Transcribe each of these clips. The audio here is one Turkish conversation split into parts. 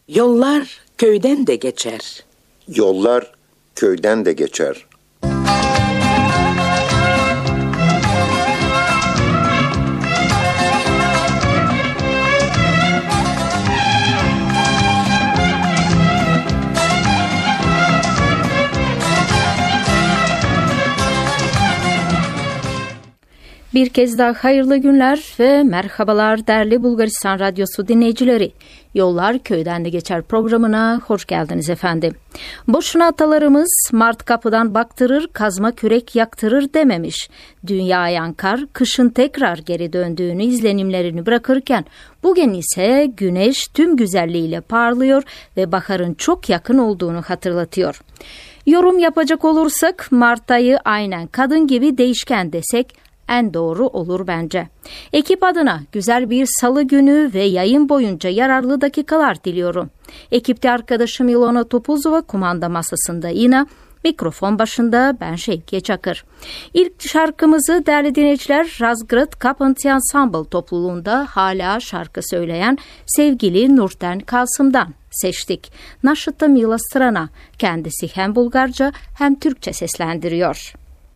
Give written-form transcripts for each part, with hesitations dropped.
Yollar köyden de geçer. Yollar köyden de geçer. Bir kez daha hayırlı günler ve merhabalar değerli Bulgaristan Radyosu dinleyicileri. Yollar Köyden de Geçer programına hoş geldiniz efendim. Boşuna atalarımız Mart kapıdan baktırır, kazma kürek yaktırır dememiş. Dünya yankar, kışın tekrar geri döndüğünü izlenimlerini bırakırken bugün ise güneş tüm güzelliğiyle parlıyor ve baharın çok yakın olduğunu hatırlatıyor. Yorum yapacak olursak Mart ayı aynen kadın gibi değişken desek en doğru olur bence. Ekip adına güzel bir salı günü ve yayın boyunca yararlı dakikalar diliyorum. Ekipte arkadaşım Ilona Topuzova kumanda masasında yine, mikrofon başında ben Şevkiye Çakır. İlk şarkımızı değerli dinleyiciler Razgrad Kapanti Ensemble topluluğunda hala şarkı söyleyen sevgili Nurten Kasım'dan seçtik. Naşıta Mila Strana, kendisi hem Bulgarca hem Türkçe seslendiriyor.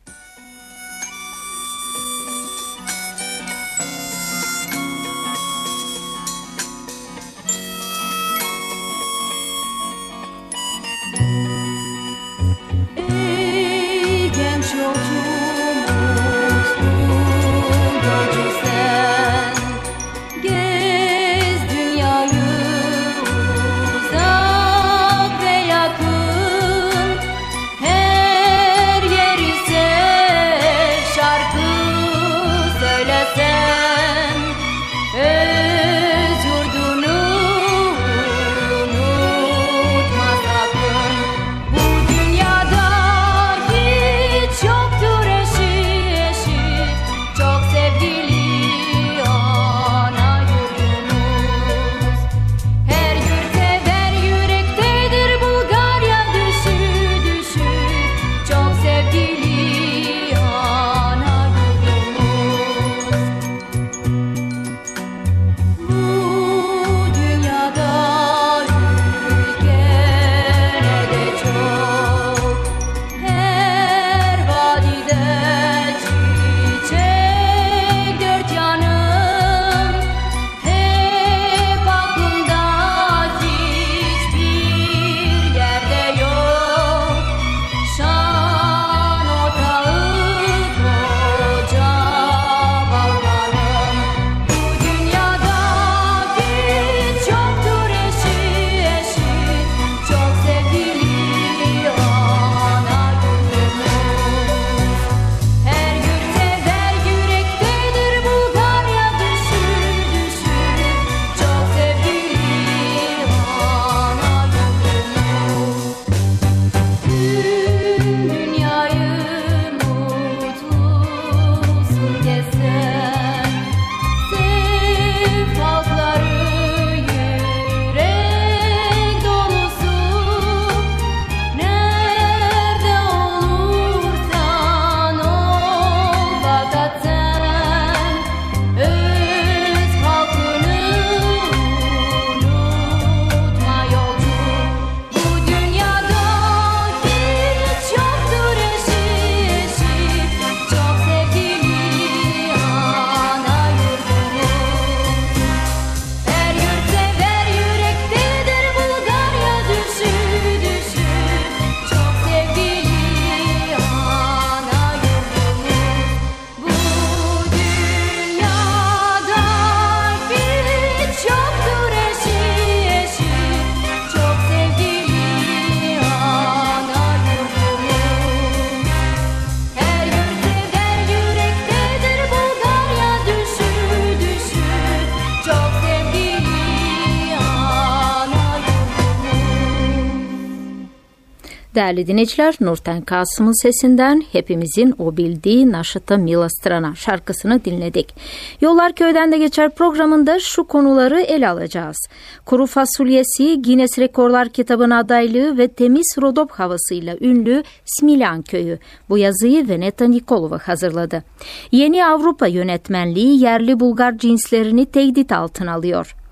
Değerli dinleyiciler, Nurten Kasım'ın sesinden hepimizin o bildiği Naşıta Mila Strana şarkısını dinledik. Yollar Köyden de Geçer programında şu konuları ele alacağız. Kuru fasulyesi, Guinness Rekorlar kitabına adaylığı ve temiz Rodop havasıyla ünlü Smiljan köyü. Bu yazıyı Veneta Nikolova hazırladı. Yeni Avrupa yönetmenliği yerli Bulgar cinslerini tehdit altına alıyor.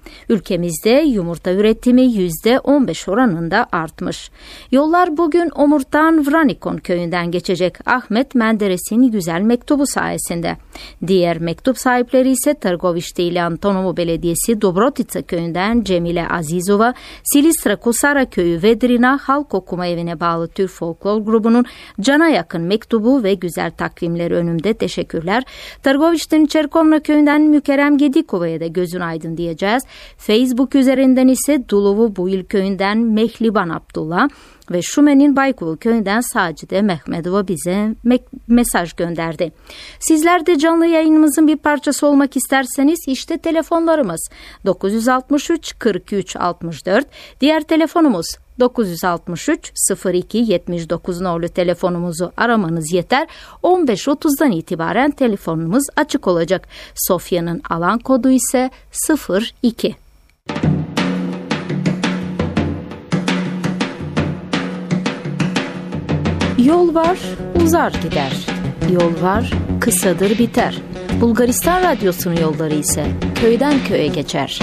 Ülkemizde yumurta üretimi %15 oranında artmış. Yollar bugün Omurt'tan Vranikon köyünden geçecek Ahmet Menderes'in güzel mektubu sayesinde. Diğer mektup sahipleri ise Tırgoviç'te ile Antonovo Belediyesi Dobrotica köyünden Cemile Azizova, Silistra Kosara köyü Vedrina Halk Okuma Evi'ne bağlı Türk Folklor grubunun cana yakın mektubu ve güzel takvimleri önümde. Teşekkürler. Tırgoviç'ten Çerkovna köyünden Mükerrem Gedikova'ya da gözün aydın diyeceğiz. Facebook üzerinden ise Duluvu Buyul köyünden Mehliban Abdullah ve Şumen'in Baykulu köyünden Sacide Mehmedova bize mesaj gönderdi. Sizler de canlı yayınımızın bir parçası olmak isterseniz işte telefonlarımız 963 43 64, diğer telefonumuz 963 02 79 nolu telefonumuzu aramanız yeter. 15.30'dan itibaren telefonumuz açık olacak. Sofya'nın alan kodu ise 02. Yol var, uzar gider. Yol var, kısadır biter. Bulgaristan Radyosu'nun yolları ise köyden köye geçer.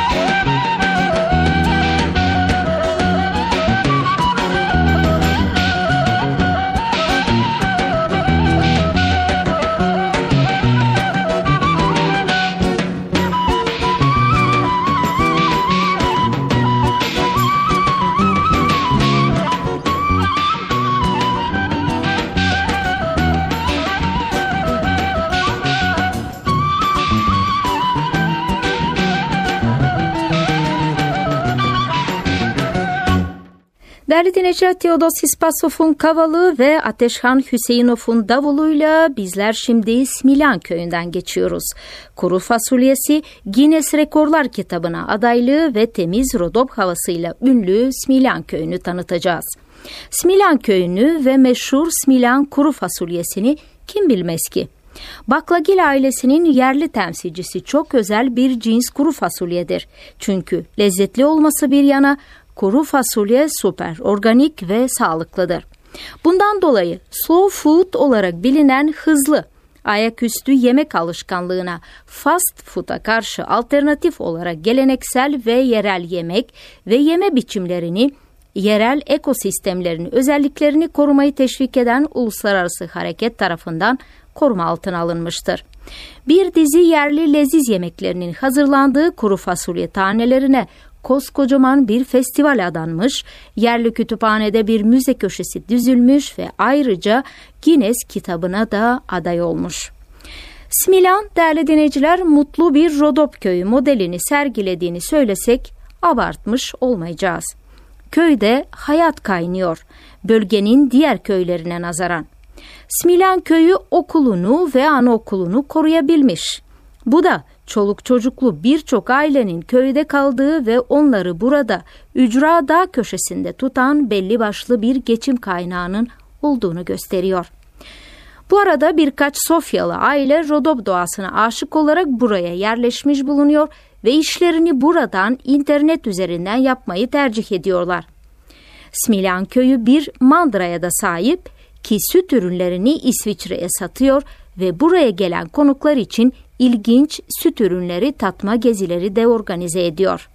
Değerli dinleyiciler, Teodosis Spasov'un kavalı ve Ateşhan Hüseyinov'un davuluyla bizler şimdi Smilyan köyünden geçiyoruz. Kuru fasulyesi Guinness Rekorlar kitabına adaylığı ve temiz Rodop havasıyla ünlü Smilyan köyünü tanıtacağız. Smilyan köyünü ve meşhur Smilyan kuru fasulyesini kim bilmez ki? Baklagil ailesinin yerli temsilcisi çok özel bir cins kuru fasulyedir. Çünkü lezzetli olması bir yana kuru fasulye süper organik ve sağlıklıdır. Bundan dolayı slow food olarak bilinen hızlı, ayaküstü yemek alışkanlığına fast food'a karşı alternatif olarak geleneksel ve yerel yemek ve yeme biçimlerini, yerel ekosistemlerin özelliklerini korumayı teşvik eden uluslararası hareket tarafından koruma altına alınmıştır. Bir dizi yerli leziz yemeklerinin hazırlandığı kuru fasulye tanelerine koskocaman bir festival adanmış, yerli kütüphanede bir müze köşesi düzülmüş ve ayrıca Guinness kitabına da aday olmuş. Smilyan, değerli dinleyiciler, mutlu bir Rodop köyü modelini sergilediğini söylesek abartmış olmayacağız. Köyde hayat kaynıyor, bölgenin diğer köylerine nazaran. Smilyan köyü okulunu ve anaokulunu koruyabilmiş. Bu da çoluk çocuklu birçok ailenin köyde kaldığı ve onları burada ücra dağ köşesinde tutan belli başlı bir geçim kaynağının olduğunu gösteriyor. Bu arada birkaç Sofyalı aile Rodop doğasına aşık olarak buraya yerleşmiş bulunuyor ve işlerini buradan internet üzerinden yapmayı tercih ediyorlar. Smilyan köyü bir mandıraya da sahip ki süt ürünlerini İsviçre'ye satıyor ve buraya gelen konuklar için ilginç süt ürünleri tatma gezileri de organize ediyor.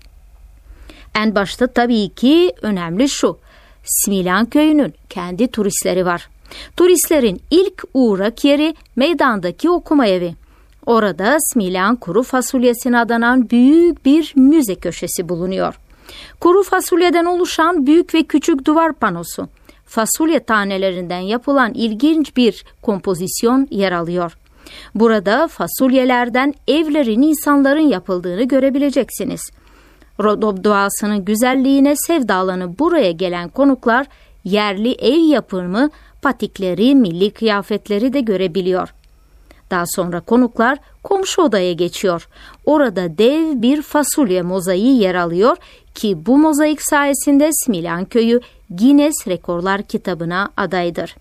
En başta tabii ki önemli şu: Smilyan köyünün kendi turistleri var. Turistlerin ilk uğrak yeri meydandaki okuma evi. Orada Smilyan kuru fasulyesine adanan büyük bir müze köşesi bulunuyor. Kuru fasulyeden oluşan büyük ve küçük duvar panosu, fasulye tanelerinden yapılan ilginç bir kompozisyon yer alıyor. Burada fasulyelerden evlerin insanların yapıldığını görebileceksiniz. Rodop doğasının güzelliğine sevdalanıp buraya gelen konuklar yerli ev yapımı patikleri, milli kıyafetleri de görebiliyor. Daha sonra konuklar komşu odaya geçiyor. Orada dev bir fasulye mozaiği yer alıyor ki bu mozaik sayesinde Smilyan köyü Guinness Rekorlar kitabına adaydır.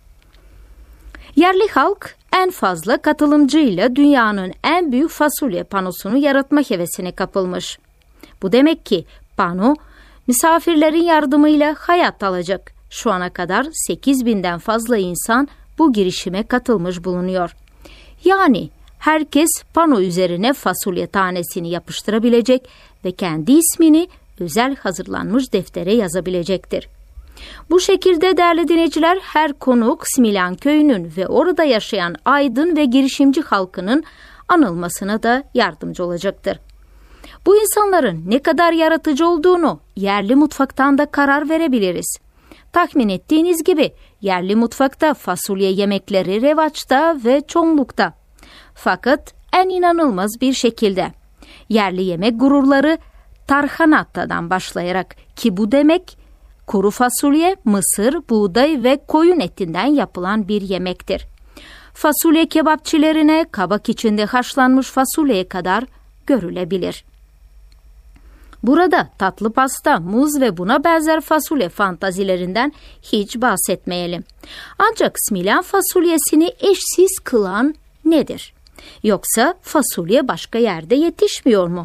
Yerli halk en fazla katılımcıyla dünyanın en büyük fasulye panosunu yaratma hevesine kapılmış. Bu demek ki pano misafirlerin yardımıyla hayat alacak. Şu ana kadar 8.000'den fazla insan bu girişime katılmış bulunuyor. Yani herkes pano üzerine fasulye tanesini yapıştırabilecek ve kendi ismini özel hazırlanmış deftere yazabilecektir. Bu şekilde değerli dinleyiciler, her konuk Smiljan köyünün ve orada yaşayan aydın ve girişimci halkının anılmasına da yardımcı olacaktır. Bu insanların ne kadar yaratıcı olduğunu yerli mutfaktan da karar verebiliriz. Tahmin ettiğiniz gibi yerli mutfakta fasulye yemekleri revaçta ve çoğunlukta. Fakat en inanılmaz bir şekilde yerli yemek gururları tarhanatadan başlayarak, ki bu demek kuru fasulye, mısır, buğday ve koyun etinden yapılan bir yemektir. Fasulye kebapçilerine kabak içinde haşlanmış fasulyeye kadar görülebilir. Burada tatlı pasta, muz ve buna benzer fasulye fantazilerinden hiç bahsetmeyelim. Ancak Smiljan fasulyesini eşsiz kılan nedir? Yoksa fasulye başka yerde yetişmiyor mu?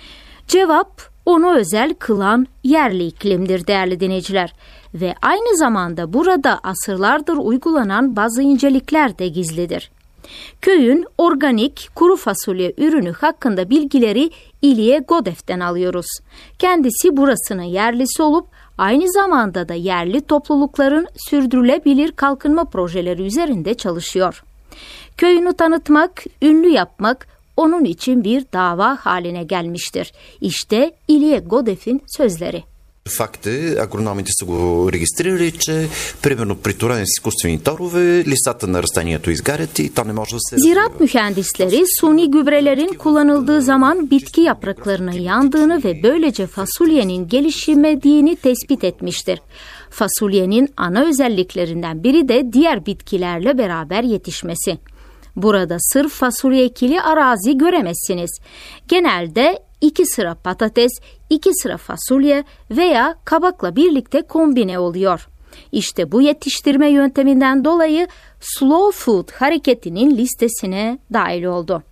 Cevap, onu özel kılan yerli iklimdir değerli dinleyiciler. Ve aynı zamanda burada asırlardır uygulanan bazı incelikler de gizlidir. Köyün organik kuru fasulye ürünü hakkında bilgileri Ilije Godef'ten alıyoruz. Kendisi burasının yerlisi olup aynı zamanda da yerli toplulukların sürdürülebilir kalkınma projeleri üzerinde çalışıyor. Köyünü tanıtmak, ünlü yapmak onun için bir dava haline gelmiştir. İşte Ilije Godef'in sözleri. Факт е, агрономите са го регистрирали, че примерно при туране с изкуствени торове листата на растението изгарят и то не може да се... Ziraat mühendisleri suni gübrelerin kullanıldığı zaman bitki yapraklarının yandığını ve böylece fasulyenin gelişmediğini tespit etmiştir. Fasulyenin ana özelliklerinden biri de diğer bitkilerle beraber yetişmesi. Burada sırf fasulye ekili arazi göremezsiniz. Genelde 2 sıra patates, 2 sıra fasulye veya kabakla birlikte kombine oluyor. İşte bu yetiştirme yönteminden dolayı Slow Food hareketinin listesine dahil oldu.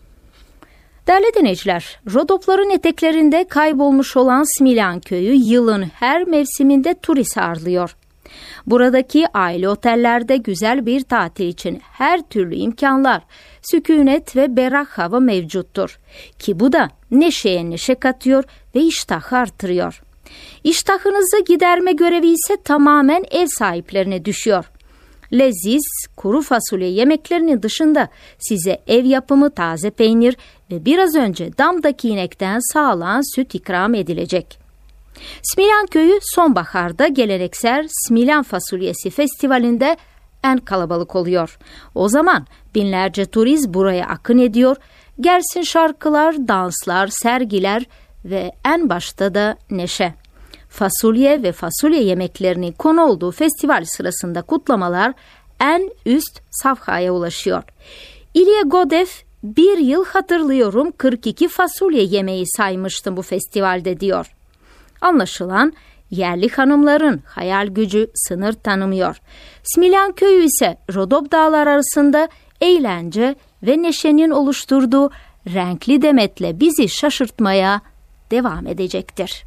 Değerli dinleyiciler, Rodopların eteklerinde kaybolmuş olan Smiljan köyü yılın her mevsiminde turist ağırlıyor. Buradaki aile otellerde güzel bir tatil için her türlü imkanlar, sükunet ve berrak hava mevcuttur. Ki bu da neşeye neşe katıyor ve iştahı artırıyor. İştahınızı giderme görevi ise tamamen ev sahiplerine düşüyor. Leziz, kuru fasulye yemeklerinin dışında size ev yapımı taze peynir ve biraz önce damdaki inekten sağlanan süt ikram edilecek. Smiljan köyü sonbaharda geleneksel Smiljan fasulyesi festivalinde en kalabalık oluyor. O zaman binlerce turist buraya akın ediyor. Gelsin şarkılar, danslar, sergiler ve en başta da neşe. Fasulye ve fasulye yemeklerinin konu olduğu festival sırasında kutlamalar en üst safhaya ulaşıyor. Ilije Godef, bir yıl hatırlıyorum 42 fasulye yemeği saymıştım bu festivalde diyor. Anlaşılan yerli hanımların hayal gücü sınır tanımıyor. Smiljan köyü ise Rodop dağlar arasında eğlence ve neşenin oluşturduğu renkli demetle bizi şaşırtmaya devam edecektir.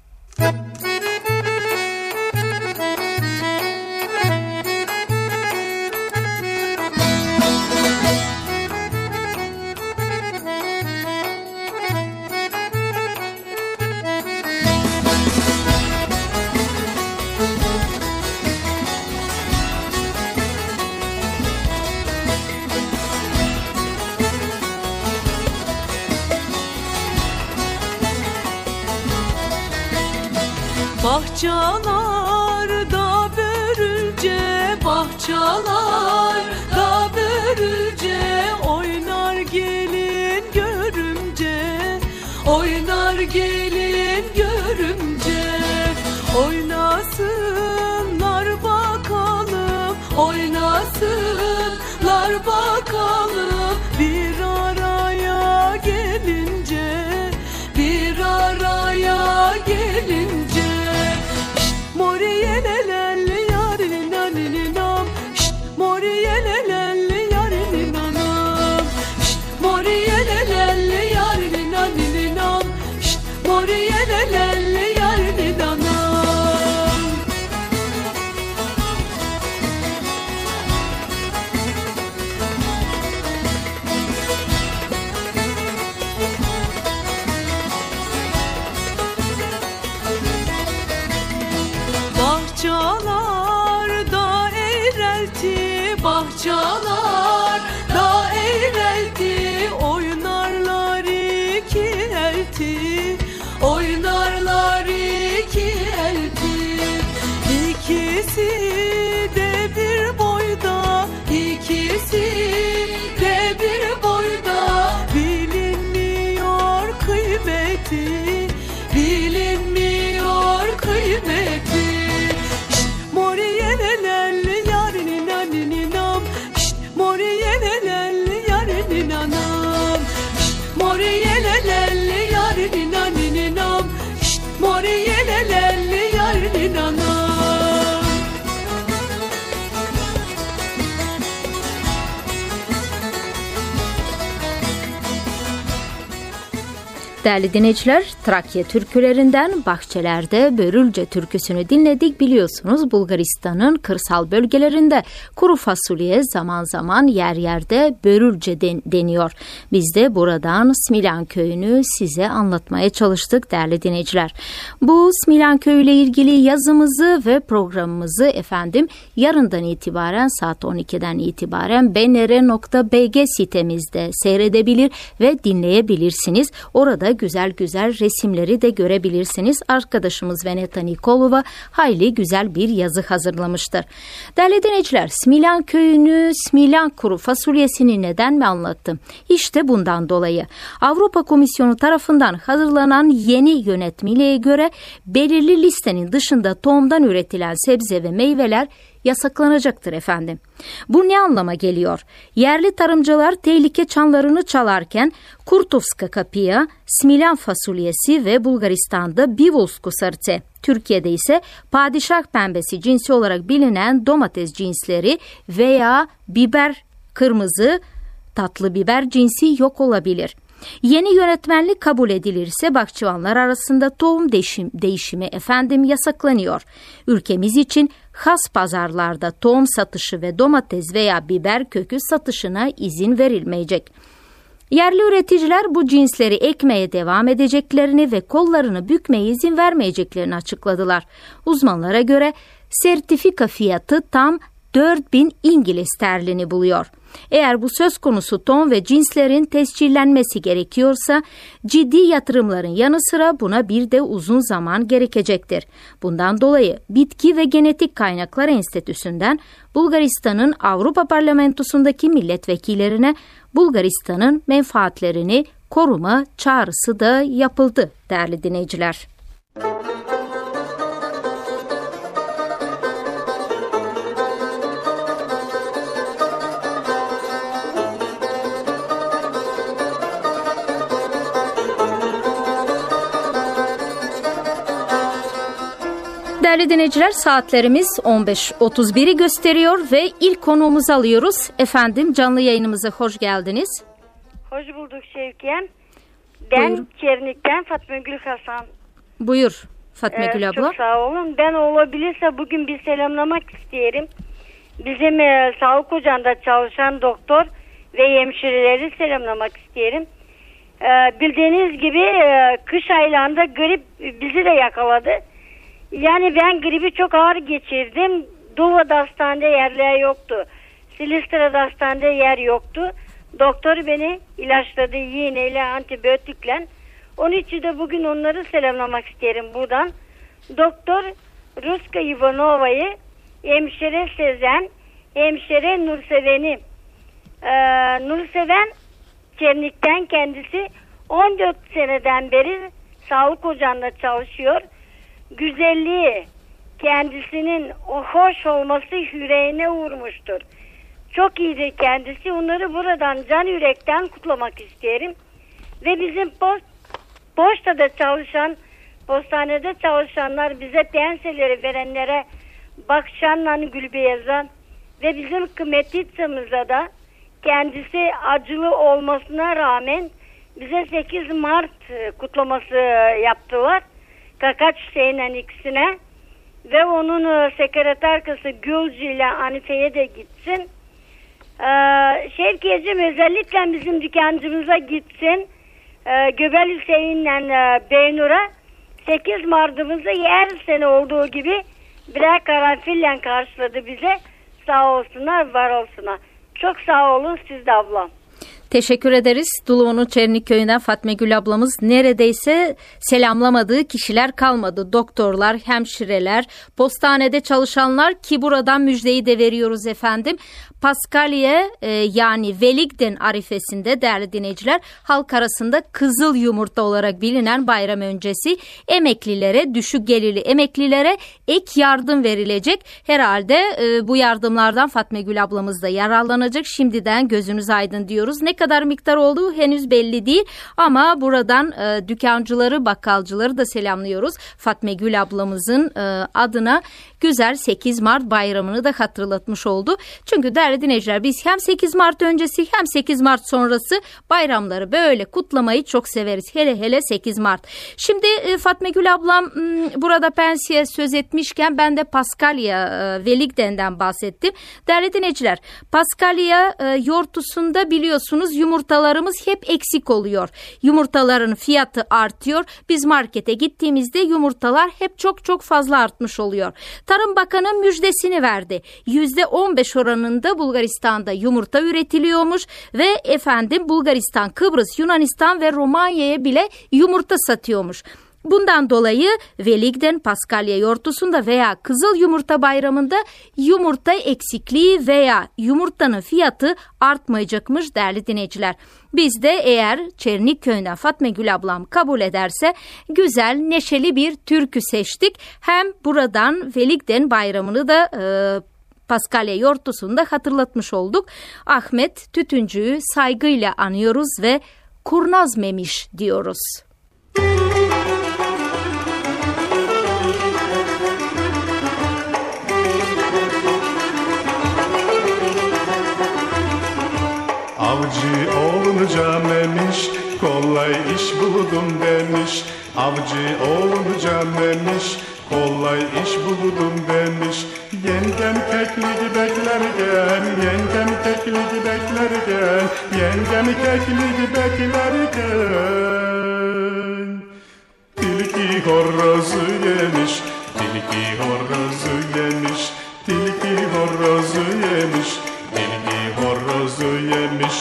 Bahçalarda börülce, bahçalarda börülce, oynar gelin görümce, oynar gelin görümce. Oynasınlar bakalım, oynasınlar bakalım, bir araya gelince, bir araya gelince. Moriyelelelli yarinin anininam, moriyelelelli yarinin anam, moriyelelelli yarinin anininam, moriyelelelli yarinin anam. çalar da eğrelti, oynarlar iki elti, oynarlar iki elti. İkisi de bir boyda, ikisi de bir boyda, bilinmiyor kıymeti, bilinmiyor kıymeti. Şşt moriyelelel yarinin aninam, şşt moriyelelel yarinin anam, şşt moriyelelel yarinin aninam, şşt moriyelelel yarinin anam. Değerli dinleyiciler, Trakya türkülerinden Bahçelerde Börülce türküsünü dinledik. Biliyorsunuz Bulgaristan'ın kırsal bölgelerinde kuru fasulye zaman zaman yer yerde börülce deniyor. Biz de buradan Smilan köyünü size anlatmaya çalıştık değerli dinleyiciler. Bu Smilan köyü ile ilgili yazımızı ve programımızı efendim yarından itibaren saat 12'den itibaren bnr.bg sitemizde seyredebilir ve dinleyebilirsiniz. Orada güzel güzel resimleri de görebilirsiniz. Arkadaşımız Veneta Nikolova hayli güzel bir yazı hazırlamıştır. Değerli dinleyiciler, Smilan köyünü, Smilan kuru fasulyesini neden mi anlattım? İşte bundan dolayı. Avrupa Komisyonu tarafından hazırlanan yeni yönetmeliğe göre belirli listenin dışında tohumdan üretilen sebze ve meyveler yasaklanacaktır efendim. Bu ne anlama geliyor? Yerli tarımcılar tehlike çanlarını çalarken Kurtovska kapya, Smilan fasulyesi ve Bulgaristan'da Bivolsko sarıce, Türkiye'de ise padişah pembesi cinsi olarak bilinen domates cinsleri veya biber kırmızı, tatlı biber cinsi yok olabilir. Yeni yönetmenlik kabul edilirse bahçıvanlar arasında tohum değişimi efendim yasaklanıyor. Ülkemiz için has pazarlarda tohum satışı ve domates veya biber kökü satışına izin verilmeyecek. Yerli üreticiler bu cinsleri ekmeye devam edeceklerini ve kollarını bükmeye izin vermeyeceklerini açıkladılar. Uzmanlara göre sertifika fiyatı tam 4.000 İngiliz sterlini buluyor. Eğer bu söz konusu tohum ve cinslerin tescillenmesi gerekiyorsa ciddi yatırımların yanı sıra buna bir de uzun zaman gerekecektir. Bundan dolayı Bitki ve Genetik Kaynaklar Enstitüsü'nden Bulgaristan'ın Avrupa Parlamentosu'ndaki milletvekillerine Bulgaristan'ın menfaatlerini koruma çağrısı da yapıldı değerli dinleyiciler. Değerli dinleyiciler, saatlerimiz 15.31'i gösteriyor ve ilk konuğumuzu alıyoruz. Efendim canlı yayınımıza hoş geldiniz. Hoş bulduk Şevkiyen. Ben Buyurun. Çernik'ten Fatma Gül Hasan. Buyur Fatma Gül abla. Çok sağ olun. Ben olabilirse bugün bir selamlamak isterim. Bizim sağlık ocağında çalışan doktor ve hemşireleri selamlamak isterim. Bildiğiniz gibi kış aylarında grip bizi de yakaladı. Yani ben gribi çok ağır geçirdim. Duva'da hastanede yerler yoktu. Silistra'da hastanede yer yoktu. Doktor beni ilaçladı, iğneyle, antibiyotikle. Onun için de bugün onları selamlamak isterim buradan. Doktor Ruska Ivanova'yı, hemşire Sezen, hemşire Nurseven'i. Nurseven Çernik'ten, kendisi 14 seneden beri sağlık ocağında çalışıyor. Güzelliği, kendisinin o hoş olması yüreğine vurmuştur. Çok iyidir kendisi. Onları buradan can yürekten kutlamak isterim. Ve bizim poçtada çalışan, postanede çalışanlar, bize penseleri verenlere Bakşan'la Gülbeyaz'a ve bizim kıymetliçamıza da kendisi acılı olmasına rağmen bize 8 Mart kutlaması yaptılar. Kakaç Hüseyin'in ikisine ve onun sekreterkası Gülcü ile Hanife'ye de gitsin. Şevkiyeciğim özellikle bizim dükkancımıza gitsin. Göbel Hüseyin'le Beynur'a 8 Mart'ımızı her sene olduğu gibi birer karanfille karşıladı bize. Sağ olsunlar, var olsunlar. Çok sağ olun siz de ablam. Teşekkür ederiz. Dulu'nun Çernik Köyü'nden Fatma Gül ablamız neredeyse selamlamadığı kişiler kalmadı. Doktorlar, hemşireler, postanede çalışanlar ki buradan müjdeyi de veriyoruz efendim. Paskalya yani Veligden arifesinde değerli dinleyiciler halk arasında kızıl yumurta olarak bilinen bayram öncesi emeklilere, düşük gelirli emeklilere ek yardım verilecek. Herhalde bu yardımlardan Fatma Gül ablamız da yararlanacak. Şimdiden gözünüz aydın diyoruz. Ne kadar miktar olduğu henüz belli değil ama buradan dükkancıları, bakkalcıları da selamlıyoruz. Fatma Gül ablamızın adına güzel 8 Mart bayramını da hatırlatmış oldu. Çünkü değerli dinleyiciler biz hem 8 Mart öncesi hem 8 Mart sonrası bayramları böyle kutlamayı çok severiz. Hele hele 8 Mart. Şimdi Fatma Gül ablam burada Pensi'ye söz etmişken ben de Paskalya Veligden'den bahsettim. Değerli dinleyiciler Paskalya yortusunda biliyorsunuz yumurtalarımız hep eksik oluyor. Yumurtaların fiyatı artıyor. Biz markete gittiğimizde yumurtalar hep çok fazla artmış oluyor. Tarım Bakanı müjdesini verdi. %15 oranında Bulgaristan'da yumurta üretiliyormuş ve efendim Bulgaristan, Kıbrıs, Yunanistan ve Romanya'ya bile yumurta satıyormuş. Bundan dolayı Veligden, Paskalya yortusunda veya Kızıl Yumurta Bayramı'nda yumurta eksikliği veya yumurtanın fiyatı artmayacakmış değerli dinleyiciler. Biz de eğer Çernik Köyü'nden Fatma Gül ablam kabul ederse güzel, neşeli bir türkü seçtik. Hem buradan Veligden Bayramı'nı da Paskalya yortusunda hatırlatmış olduk. Ahmet Tütüncü'yü saygıyla anıyoruz ve kurnaz memiş diyoruz. Avcı olunca memiş, kolay iş buldum demiş. Avcı olunca memiş, kolay iş buldum demiş. Yengem keklik beklerken, yengem keklik beklerken, yengem keklik beklerken. Tilki horozu yemiş, tilki horozu yemiş, tilki horozu yemiş, tilki horozu yemiş.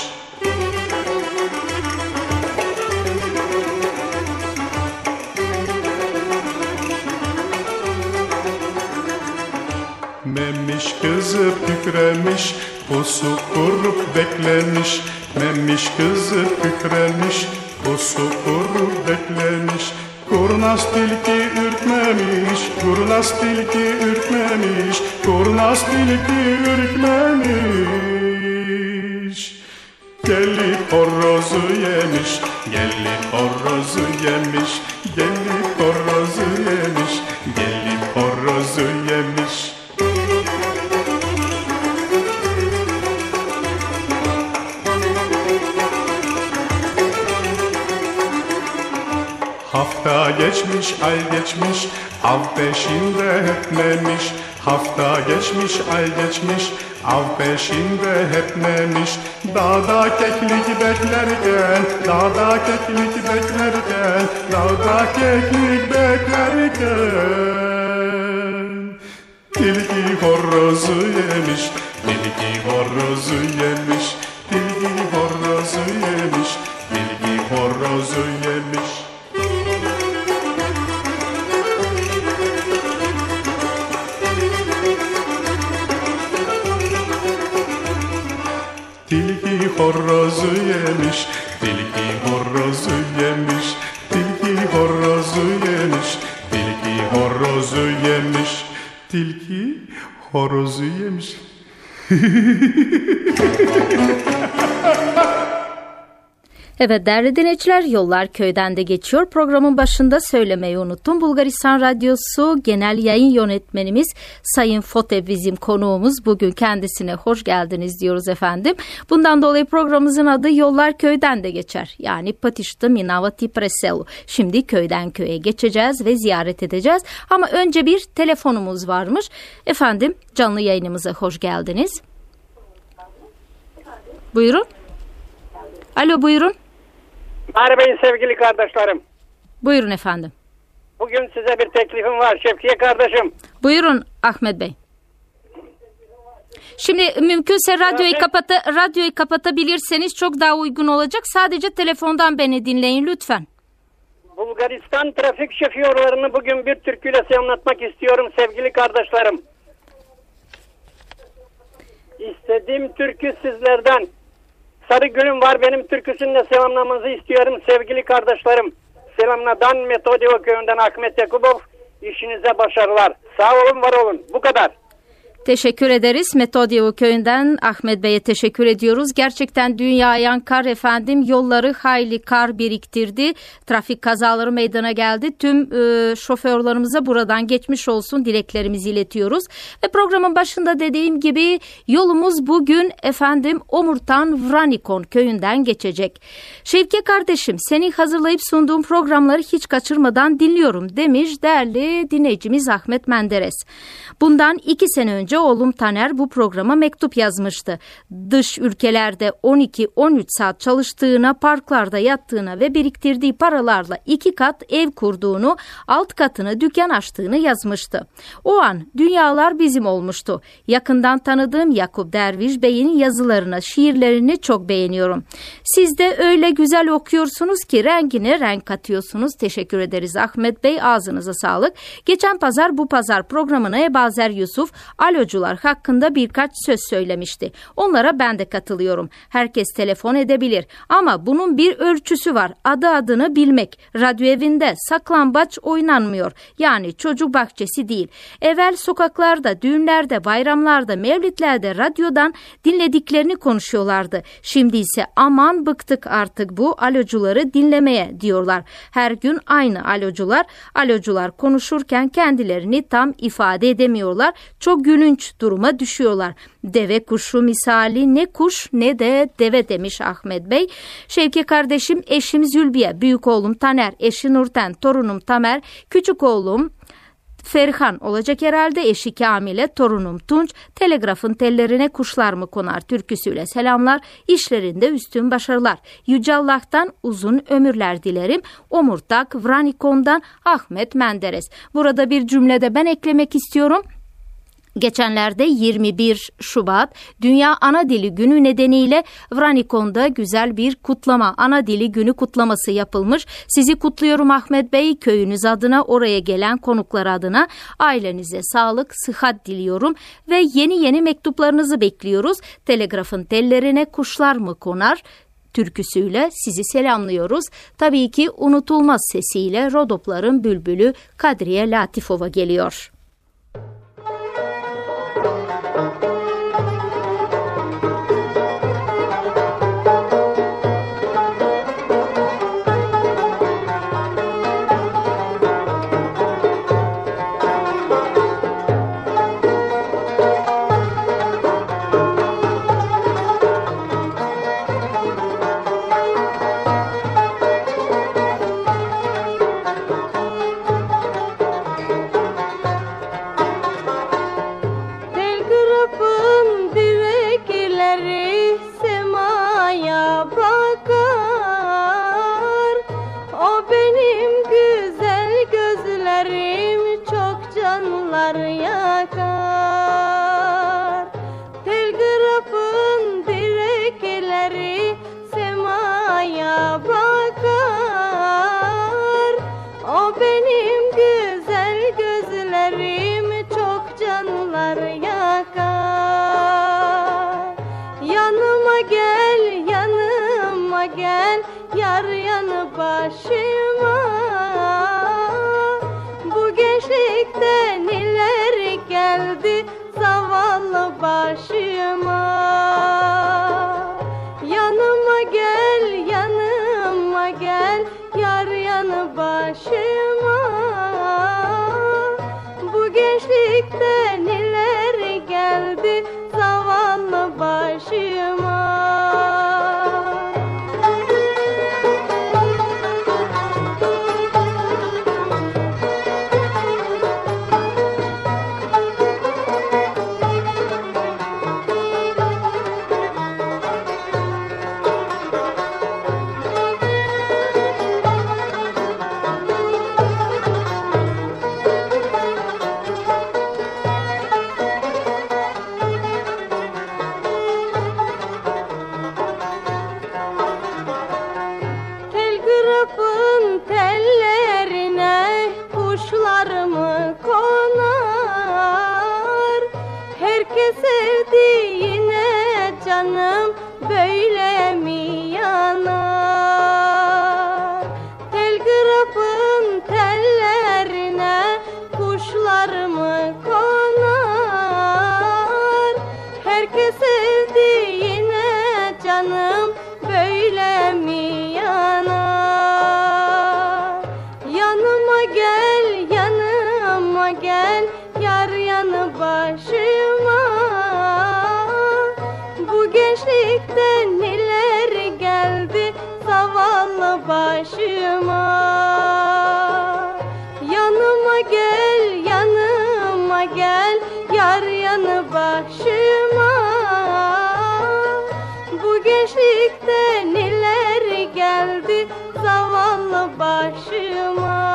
Memiş kızı pükremiş, pusu kurup beklemiş. Memiş kızı pükremiş, pusu kurup beklemiş. Kurnaz tilki ürkmemiş, kurnaz tilki ürkmemiş, kurnaz tilki ürkmemiş. Gelip horozu yemiş, gelip horozu yemiş, gelip horozu yemiş, gelip horozu yemiş. Hafta geçmiş, ay geçmiş, av peşinde hep memiş. Hafta geçmiş, ay geçmiş, av peşinde hep memiş. Dağda keklik beklerken, dağda keklik beklerken, dağda keklik beklerken. Tilki horozu yemiş, tilki horozu yemiş, tilki horozu yemiş, tilki horozu yemiş. Tilki horozu yemiş, tilki horozu yemiş, tilki horozu yemiş, tilki horozu yemiş, tilki horozu yemiş. Evet değerli dinleyiciler Yollar Köy'den de geçiyor. Programın başında söylemeyi unuttum. Bulgaristan Radyosu Genel Yayın Yönetmenimiz Sayın Fote bizim konuğumuz. Bugün kendisine hoş geldiniz diyoruz efendim. Bundan dolayı programımızın adı Yollar Köy'den de geçer. Yani Patişta Minavati Preselu. Şimdi köyden köye geçeceğiz ve ziyaret edeceğiz. Ama önce bir telefonumuz varmış. Efendim canlı yayınımıza hoş geldiniz. Buyurun. Alo buyurun. Merhaba sevgili kardeşlerim. Buyurun efendim. Bugün size bir teklifim var Şevkiye kardeşim. Buyurun Ahmet Bey. Şimdi mümkünse radyoyu kapatabilirseniz çok daha uygun olacak. Sadece telefondan beni dinleyin lütfen. Bulgaristan trafik şoförlerini bugün bir türküyle selamlatmak istiyorum sevgili kardeşlerim. İstediğim türkü sizlerden. Sarı Gülüm Var benim türküsünle selamlamanızı istiyorum sevgili kardeşlerim. Selamladan Metodyo köyünden Ahmet Yakubov. İşinize başarılar. Sağ olun, var olun. Bu kadar. Teşekkür ederiz. Metodyo köyünden Ahmet Bey'e teşekkür ediyoruz. Gerçekten dünyaya kar efendim yolları hayli kar biriktirdi. Trafik kazaları meydana geldi. Tüm şoförlerimize buradan geçmiş olsun dileklerimizi iletiyoruz. Ve programın başında dediğim gibi yolumuz bugün efendim Omurtan Vranikon köyünden geçecek. Şevki kardeşim, seni hazırlayıp sunduğum programları hiç kaçırmadan dinliyorum demiş değerli dinleyicimiz Ahmet Menderes. Bundan 2 sene önce oğlum Taner bu programa mektup yazmıştı. Dış ülkelerde 12-13 saat çalıştığına, parklarda yattığına ve biriktirdiği paralarla 2 kat ev kurduğunu, alt katını dükkan açtığını yazmıştı. O an dünyalar bizim olmuştu. Yakından tanıdığım Yakup Derviş Bey'in yazılarını, şiirlerini çok beğeniyorum. Siz de öyle güzel okuyorsunuz ki rengine renk katıyorsunuz. Teşekkür ederiz Ahmet Bey, ağzınıza sağlık. Geçen pazar bu pazar programına Ebazer Yusuf alocular hakkında birkaç söz söylemişti. Onlara ben de katılıyorum. Herkes telefon edebilir ama bunun bir ölçüsü var. Adını bilmek. Radyo evinde saklambaç oynanmıyor. Yani çocuk bahçesi değil. Evvel sokaklarda, düğünlerde, bayramlarda, mevlitlerde radyodan dinlediklerini konuşuyorlardı. Şimdi ise aman bıktık artık bu alocuları dinlemeye diyorlar. Her gün aynı alocular konuşurken kendilerini tam ifade edemiyorlar. Çok gülünç duruma düşüyorlar. Deve kuşu misali, ne kuş ne de deve demiş Ahmet Bey. Şevki kardeşim, eşim Zülbiye, büyük oğlum Taner, eşi Nurten, torunum Tamer, küçük oğlum Ferhan olacak herhalde, eşi Kamile, torunum Tunç, telgrafın tellerine kuşlar mı konar türküsüyle selamlar, işlerinde üstün başarılar. Yüce Allah'tan uzun ömürler dilerim. Omurtak Vranikon'dan Ahmet Menderes. Burada bir cümlede ben eklemek istiyorum. Geçenlerde 21 Şubat Dünya Ana Dili Günü nedeniyle Vranikon'da güzel bir Ana Dili Günü kutlaması yapılmış. Sizi kutluyorum Ahmet Bey, köyünüz adına, oraya gelen konuklar adına. Ailenize sağlık, sıhhat diliyorum ve yeni mektuplarınızı bekliyoruz. Telgrafın tellerine kuşlar mı konar türküsüyle sizi selamlıyoruz. Tabii ki unutulmaz sesiyle Rodopların bülbülü Kadriye Latifova geliyor. canım böyle mi yanar? Telgrafın tellerine kuşlar mı konar? Herkes sevdiğine canım böyle mi yanar? Yanıma gel, yanıma gel, yar yanı başıma. Bu gençlikte neler geldi zavallı başıma. Yanıma gel, yanıma gel, yar yanı başıma. Bu gençlikte neler geldi zavallı başıma.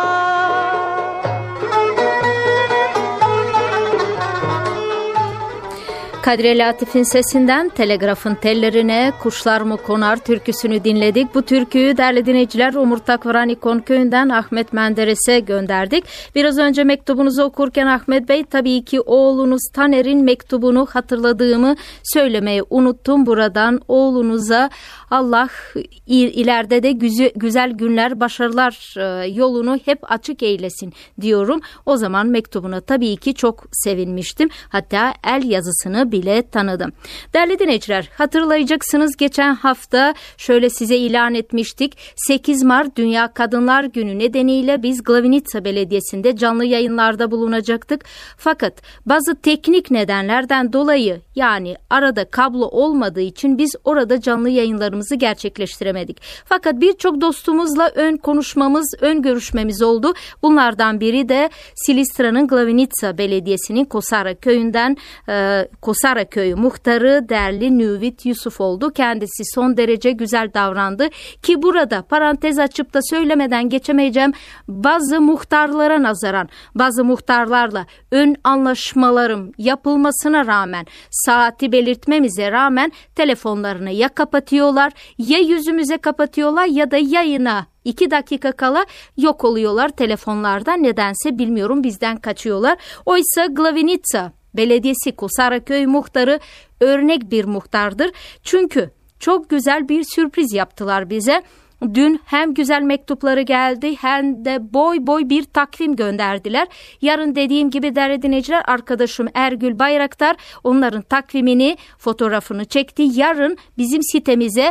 Kadriye Latif'in sesinden Telgrafın tellerine kuşlar mı konar türküsünü dinledik. Bu türküyü değerli dinleyiciler Umurtak Vranikon köyünden Ahmet Menderes'e gönderdik. Biraz önce mektubunuzu okurken Ahmet Bey tabii ki oğlunuz Taner'in mektubunu hatırladığımı söylemeyi unuttum. Buradan oğlunuza Allah ileride de güzel günler, başarılar yolunu hep açık eylesin diyorum. O zaman mektubuna tabii ki çok sevinmiştim. Hatta el yazısını bile tanıdım. Değerli dinleyiciler, hatırlayacaksınız geçen hafta şöyle size ilan etmiştik. 8 Mart Dünya Kadınlar Günü nedeniyle biz Glavinica Belediyesi'nde canlı yayınlarda bulunacaktık. Fakat bazı teknik nedenlerden dolayı, yani arada kablo olmadığı için biz orada canlı yayınlarımızı gerçekleştiremedik. Fakat birçok dostumuzla ön konuşmamız, ön görüşmemiz oldu. Bunlardan biri de Silistra'nın Glavinica Belediyesi'nin Kosara köyünden Kosara köyü muhtarı değerli Nüvit Yusuf oldu. Kendisi son derece güzel davrandı ki burada parantez açıp da söylemeden geçemeyeceğim. Bazı muhtarlara nazaran, bazı muhtarlarla ön anlaşmalarım yapılmasına rağmen, saati belirtmemize rağmen telefonlarını ya kapatıyorlar, ya yüzümüze kapatıyorlar ya da yayına 2 dakika kala yok oluyorlar telefonlardan. Nedense bilmiyorum, bizden kaçıyorlar. Oysa Glavinica Belediyesi Kosara köy muhtarı örnek bir muhtardır. Çünkü çok güzel bir sürpriz yaptılar bize. Dün hem güzel mektupları geldi hem de boy boy bir takvim gönderdiler. Yarın dediğim gibi değerli dinleyiciler, arkadaşım Ergül Bayraktar onların takvimini, fotoğrafını çekti. Yarın bizim sitemize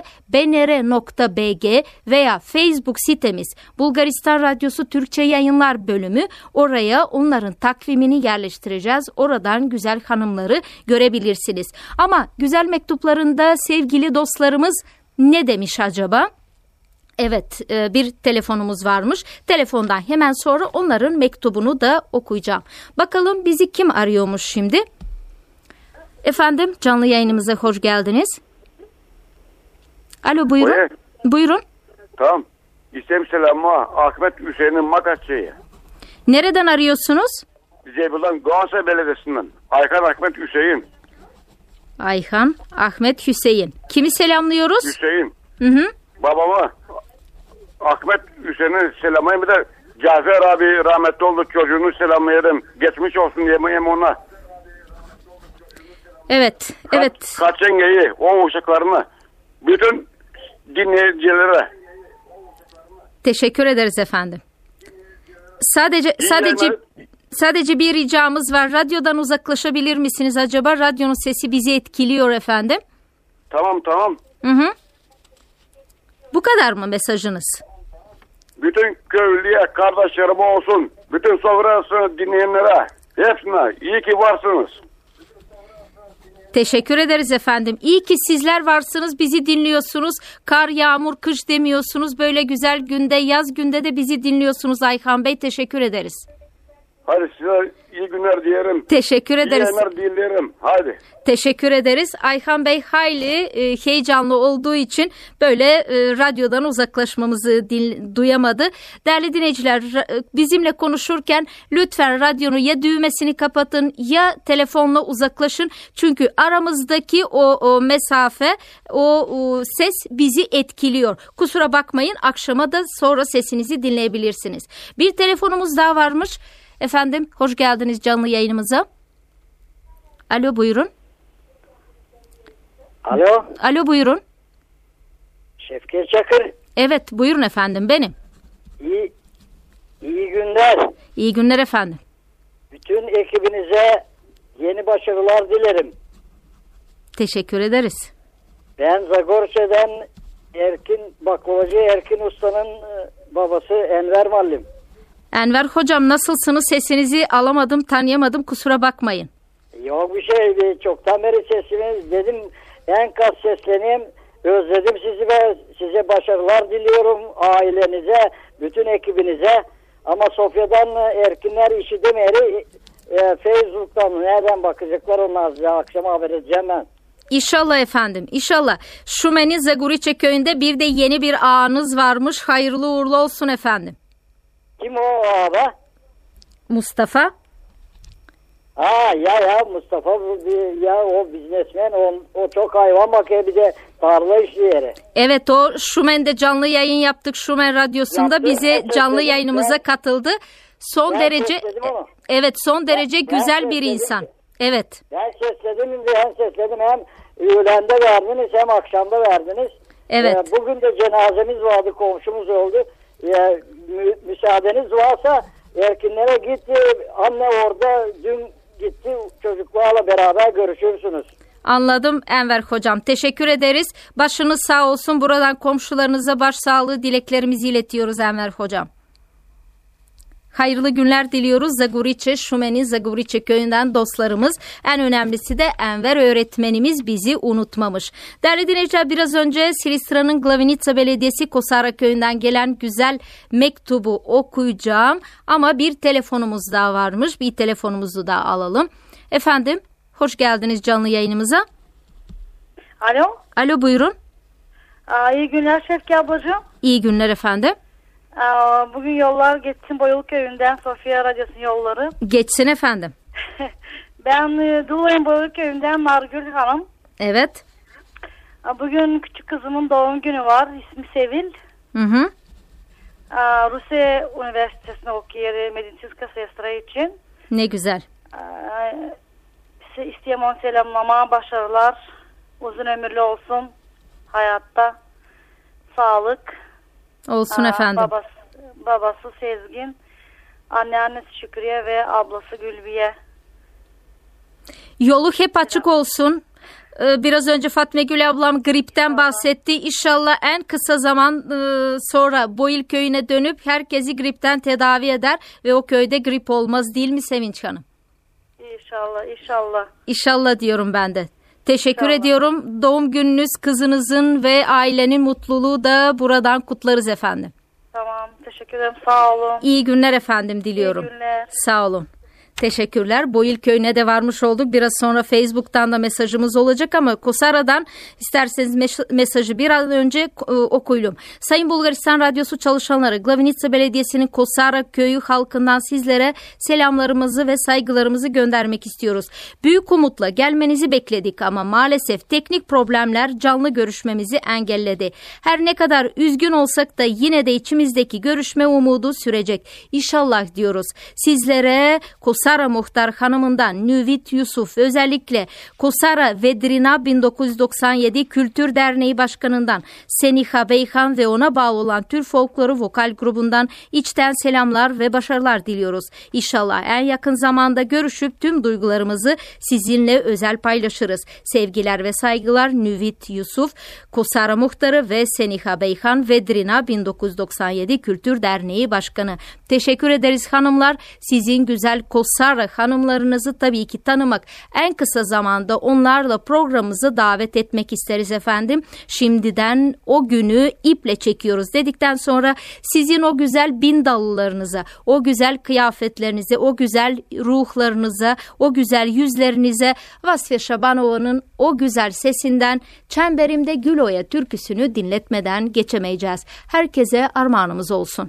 bnr.bg veya Facebook sitemiz Bulgaristan Radyosu Türkçe Yayınlar bölümü, oraya onların takvimini yerleştireceğiz. Oradan güzel hanımları görebilirsiniz. Ama güzel mektuplarında sevgili dostlarımız ne demiş acaba? Evet, bir telefonumuz varmış. Telefondan hemen sonra onların mektubunu da okuyacağım. Bakalım bizi kim arıyormuş şimdi? Efendim, canlı yayınımıza hoş geldiniz. Alo, buyurun. Buyur. Buyurun. Tamam. İstem selamı Ahmet Hüseyin'in Makasçı'yı. Nereden arıyorsunuz? Ceybulan Galatasaray Belediyesi'nden. Ayhan Ahmet Hüseyin. Ayhan Ahmet Hüseyin. Kimi selamlıyoruz? Hüseyin. Hı. Babama Ahmet Hüseyin'i selamlayayım, bir de Cafer abi rahmetli oldu, çocuğunu selamlayalım. Geçmiş olsun diyeyim ona. Evet, evet. Kaç yengeyi, o uşaklarını, bütün dinleyicilere. Teşekkür ederiz efendim. Sadece bir ricamız var. Radyodan uzaklaşabilir misiniz acaba? Radyonun sesi bizi etkiliyor efendim. Tamam. Hı. Bu kadar mı mesajınız? Bütün köylüye, kardeşlerim olsun, bütün sofrasını dinleyenlere, hepsine iyi ki varsınız. Teşekkür ederiz efendim. İyi ki sizler varsınız, bizi dinliyorsunuz. Kar, yağmur, kış demiyorsunuz. Böyle güzel günde, yaz günde de bizi dinliyorsunuz Ayhan Bey. Teşekkür ederiz. Hadi size iyi günler diyelim. Teşekkür ederiz. İyi günler dilerim. Hadi. Teşekkür ederiz. Ayhan Bey hayli heyecanlı olduğu için böyle radyodan uzaklaşmamızı duyamadı. Değerli dinleyiciler, bizimle konuşurken lütfen radyonun ya düğmesini kapatın ya telefonla uzaklaşın. Çünkü aramızdaki o mesafe, o ses bizi etkiliyor. Kusura bakmayın, akşama da sonra sesinizi dinleyebilirsiniz. Bir telefonumuz daha varmış. Efendim, hoş geldiniz canlı yayınımıza. Alo, buyurun. Alo. Alo, buyurun. Şevket Çakır. Evet, buyurun efendim, benim. İyi günler. İyi günler efendim. Bütün ekibinize yeni başarılar dilerim. Teşekkür ederiz. Ben Zagorçe'den baklavacı Erkin Usta'nın babası Enver Mallim. Enver hocam, nasılsınız? Sesinizi alamadım, tanıyamadım, kusura bakmayın. Yok bir şey, çoktan beri sesimi dedim, en kas sesleneyim. Özledim sizi ve size başarılar diliyorum, ailenize, bütün ekibinize. Ama Sofya'dan Erkinler işi demeyeli Facebook'tan nereden bakacaklar, onlar size akşam haber edeceğim ben. İnşallah efendim, inşallah. Şumeni Zaguriçe köyünde bir de yeni bir ağanız varmış. Hayırlı uğurlu olsun efendim. Kim o ağa? Mustafa. Ya Mustafa ya, o biznesmen, o çok hayvan bakıyor, bir de tarla işleyeri. Evet, o Şumen'de canlı yayın yaptık, Şumen Radyosu'nda bize canlı yayınımıza katıldı. Son derece güzel bir insan. Evet. Ben sesledim hem öğlende verdiniz hem akşamda verdiniz. Evet. Bugün de cenazemiz vardı, komşumuz oldu. Müsaadeniz varsa Erkinlere gitti, anne orada dün gitti, çocuklarla beraber görüşürsünüz. Anladım Enver hocam, teşekkür ederiz. Başınız sağ olsun, buradan komşularınıza başsağlığı dileklerimizi iletiyoruz Enver hocam. Hayırlı günler diliyoruz Zaguriçe, Şumen'in Zaguriçe köyünden dostlarımız. En önemlisi de Enver öğretmenimiz bizi unutmamış. Değerli dinleyiciler, biraz önce Silistra'nın Glavinica Belediyesi Kosara köyünden gelen güzel mektubu okuyacağım. Ama bir telefonumuz daha varmış. Bir telefonumuzu da alalım. Efendim, hoş geldiniz canlı yayınımıza. Alo. Alo, buyurun. İyi günler Şevki ablacığım. İyi günler efendim. Bugün yollar geçsin Boyalı köyünden Sofya Radyosu'nun yolları. Geçsin efendim. Ben Dulu'nun Boyalı köyünden Margül Hanım. Evet. Bugün küçük kızımın doğum günü var. İsmi Sevil. Hı. Rusya Üniversitesi'nde okuyor Medinska sestra için. Ne güzel. İsteyem onu selamlama, başarılar, uzun ömürlü olsun hayatta, sağlık. Olsun efendim. Babası Sezgin, anneannesi Şükriye ve ablası Gülbiye. Yolu hep açık olsun. Biraz önce Fatma Gül ablam gripten bahsetti. İnşallah en kısa zaman sonra Boyil köyüne dönüp herkesi gripten tedavi eder ve o köyde grip olmaz, değil mi Sevinç Hanım? İnşallah. İnşallah diyorum ben de. Teşekkür ediyorum. Doğum gününüz, kızınızın ve ailenin mutluluğu da buradan kutlarız efendim. Tamam, teşekkür ederim. Sağ olun. İyi günler efendim diliyorum. İyi günler. Sağ olun. Teşekkürler. Boyil köyüne de varmış olduk. Biraz sonra Facebook'tan da mesajımız olacak ama Kosara'dan isterseniz mesajı bir an önce okuyalım. Sayın Bulgaristan Radyosu çalışanları, Glavinica Belediyesi'nin Kosara köyü halkından sizlere selamlarımızı ve saygılarımızı göndermek istiyoruz. Büyük umutla gelmenizi bekledik ama maalesef teknik problemler canlı görüşmemizi engelledi. Her ne kadar üzgün olsak da yine de içimizdeki görüşme umudu sürecek. İnşallah diyoruz. Sizlere Kosara Muhtar Hanımından Nüvit Yusuf, özellikle Kosara Vedrina 1997 Kültür Derneği Başkanı'ndan Seniha Beyhan ve ona bağlı olan Türk Folkloru Vokal Grubu'ndan içten selamlar ve başarılar diliyoruz. İnşallah en yakın zamanda görüşüp tüm duygularımızı sizinle özel paylaşırız. Sevgiler ve saygılar Nüvit Yusuf, Kosara Muhtarı ve Seniha Beyhan Vedrina 1997 Kültür Derneği Başkanı. Teşekkür ederiz hanımlar. Sizin güzel Kosara hanımlarınızı tabii ki tanımak, en kısa zamanda onlarla programımızı davet etmek isteriz efendim. Şimdiden o günü iple çekiyoruz dedikten sonra sizin o güzel bindallılarınıza, o güzel kıyafetlerinize, o güzel ruhlarınıza, o güzel yüzlerinize Vasfiye Şabanova'nın o güzel sesinden Çemberimde Gül Oya türküsünü dinletmeden geçemeyeceğiz. Herkese armağanımız olsun.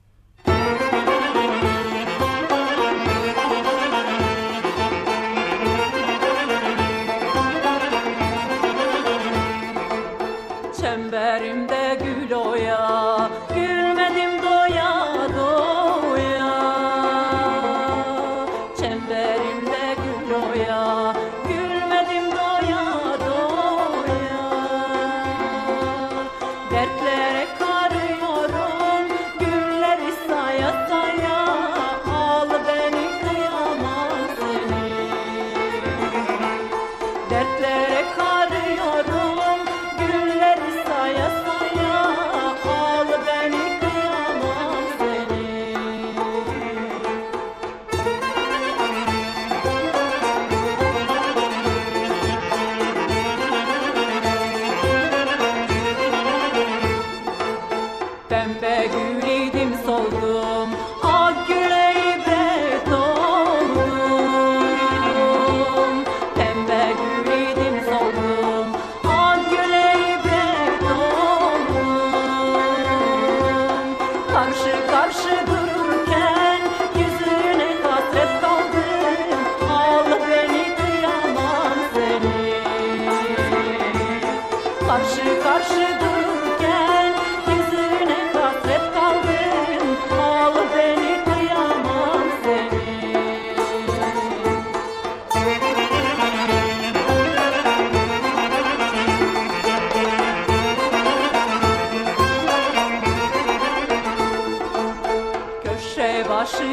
Çemberimde gül oya, gülmedim doya doya. Çemberimde gül oya, gülmedim doya doya.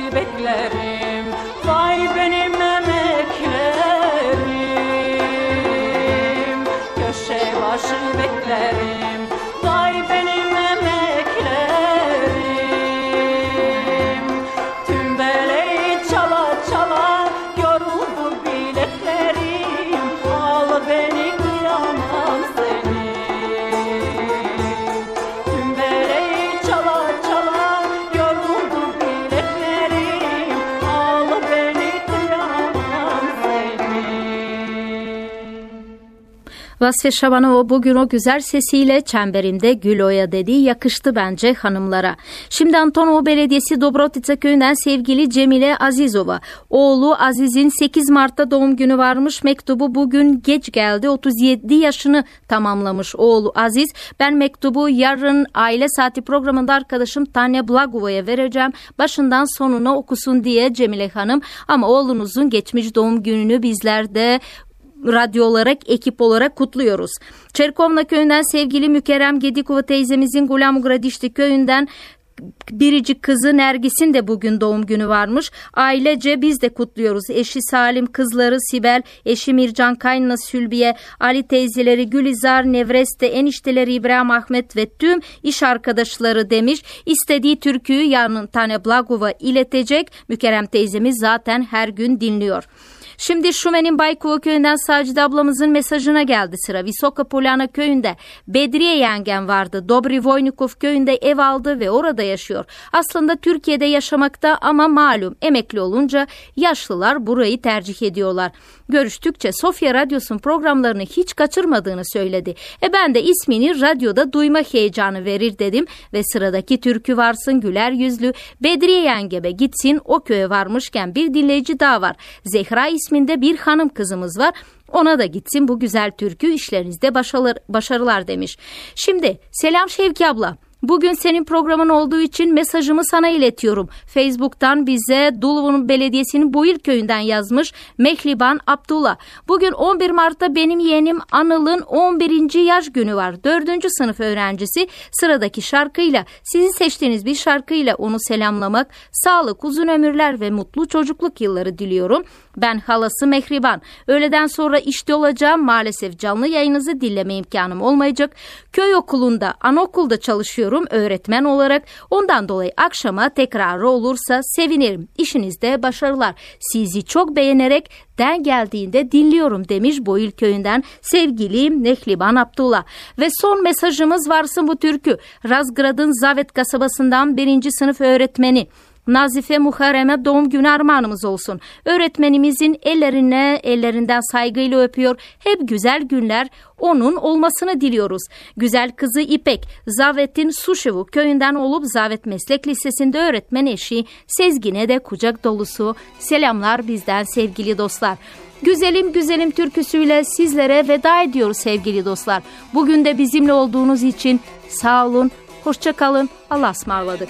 beklerim. Vay benim emeklerim, köşe başı beklerim. Vay benim emeklerim, tüm beleği çala çala yoruldu bileklerim. Al beni kıyamam seni, tüm beleği çala çala yoruldu bileklerim. Al beni kıyamam seni. Vasfiye Şabanova bugün o güzel sesiyle Çemberimde Gül Oya dediği yakıştı bence hanımlara. Şimdi Antonov Belediyesi Dobrotica köyünden sevgili Cemile Azizova. Oğlu Aziz'in 8 Mart'ta doğum günü varmış. Mektubu bugün geç geldi. 37 yaşını tamamlamış oğlu Aziz. Ben mektubu yarın Aile Saati programında arkadaşım Tanya Blagova'ya vereceğim. Başından sonuna okusun diye Cemile Hanım. Ama oğlunuzun geçmiş doğum gününü bizler de radyo olarak, ekip olarak kutluyoruz. Çerkovna köyünden sevgili Mükerrem Gedikova teyzemizin Gulamugradişti köyünden biricik kızı Nergis'in de bugün doğum günü varmış. Ailece biz de kutluyoruz. Eşi Salim, kızları Sibel, eşi Mircan, kaynana Sülbiye, Ali teyzeleri Gülizar, Nevreste, enişteleri İbrahim Ahmet ve tüm iş arkadaşları demiş. İstediği türküyü yarın Tane Blagova iletecek. Mükerrem teyzemiz zaten her gün dinliyor. Şimdi Şumen'in Baykova köyünden Sacide ablamızın mesajına geldi sıra. Visoka Polyana köyünde Bedriye yengem vardı. Dobri Voynikov köyünde ev aldı ve orada yaşıyor. Aslında Türkiye'de yaşamakta ama malum emekli olunca yaşlılar burayı tercih ediyorlar. Görüştükçe Sofya Radyosu'nun programlarını hiç kaçırmadığını söyledi. Ben de ismini radyoda duyma heyecanı verir dedim ve sıradaki türkü varsın güler yüzlü Bedriye yengeme gitsin, o köye varmışken bir dinleyici daha var. Zehra isminde bir hanım kızımız var. Ona da gitsin bu güzel türkü, işlerinizde başarılar demiş. Şimdi selam Şevki abla. Bugün senin programın olduğu için mesajımı sana iletiyorum. Facebook'tan bize Dulvun Belediyesi'nin Boyil köyünden yazmış Mehliban Abdullah. Bugün 11 Mart'ta benim yeğenim Anıl'ın 11. yaş günü var. 4. sınıf öğrencisi. Sıradaki şarkıyla, sizin seçtiğiniz bir şarkıyla onu selamlamak, sağlık, uzun ömürler ve mutlu çocukluk yılları diliyorum. Ben halası Mehriban. Öğleden sonra işte olacağım. Maalesef canlı yayınınızı dinleme imkanım olmayacak. Köy okulunda, anaokulda çalışıyorum öğretmen olarak. Ondan dolayı akşama tekrarı olursa sevinirim. İşinizde başarılar. Sizi çok beğenerek den geldiğinde dinliyorum demiş Boyil köyünden sevgili Nehliban Abdullah. Ve son mesajımız varsın bu türkü. Razgrad'ın Zavet kasabasından 1. sınıf öğretmeni Nazife Muharrem'e doğum günü armağanımız olsun. Öğretmenimizin ellerinden saygıyla öpüyor. Hep güzel günler onun olmasını diliyoruz. Güzel kızı İpek, Zavet'in Suşevu köyünden olup Zavet Meslek Lisesi'nde öğretmen eşi Sezgin'e de kucak dolusu selamlar bizden sevgili dostlar. Güzelim güzelim türküsüyle sizlere veda ediyoruz sevgili dostlar. Bugün de bizimle olduğunuz için sağ olun. Hoşça kalın. Allah'a ısmarladık.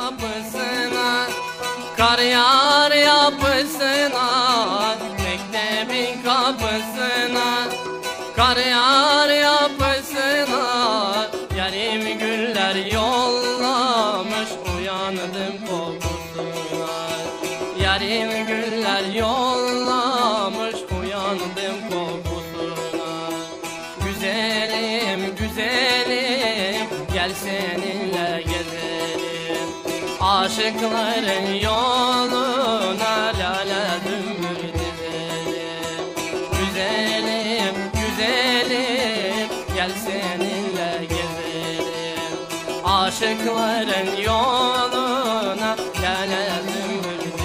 Kapısına, kar yağar yapısına, mektebin kapısına, kar yağar yapısına, yarim güller yollamış, uyandım kokusuna. Yarim güller yollamış, uyandım kokusuna. Güzelim güzelim, gel seninle gezelim, aşıkların yoluna lale dümbür dizelim. Güzelim güzelim, gel seninle gezelim, aşıkların yoluna lale dümbür dizelim.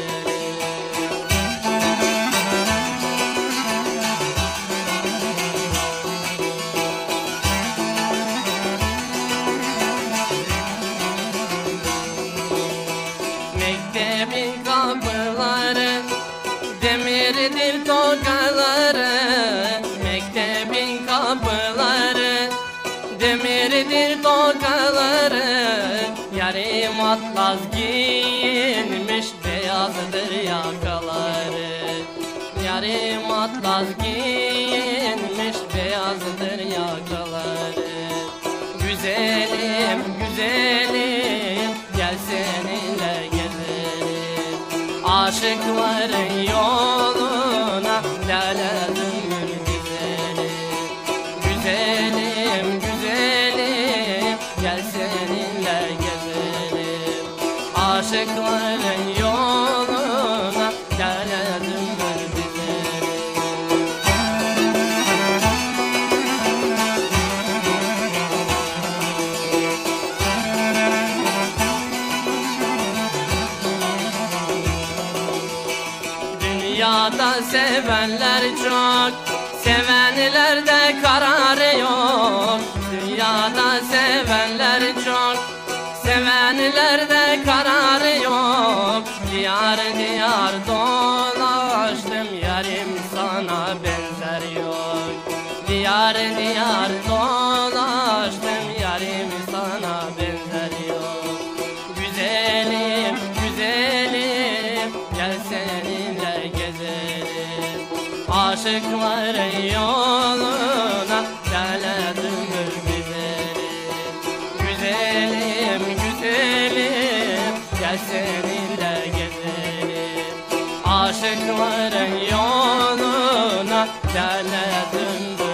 Mektebin kapıları, demirdir tokaları. Mektebin kapıları, demirdir tokaları. Yarım atlas giyinmiş, beyazdır yakaları. Yarım atlas giyinmiş, beyazdır yakaları. Güzelim güzelim, gel seninle gezelim, Aşıkların yoluna laledim güzelim. Güzelim, güzelim, gel seninle gezelim. Aşıkların yoluna laledim güzelim. Dünyada sevenler çok, sevenlerde kararı yok. Dünyada sevenler çok, sevenlerde kararı yok. Diyar diyar dolaştım, yarim sana benzer yok. Diyar diyar dolaştım, yarim sana benzer yok. Güzelim, güzelim, gel seninle gezelim. Aşıkların yoluna laledim güzelim. Güzelim, güzelim, gel seninle gezelim. Aşıkların yoluna laledim.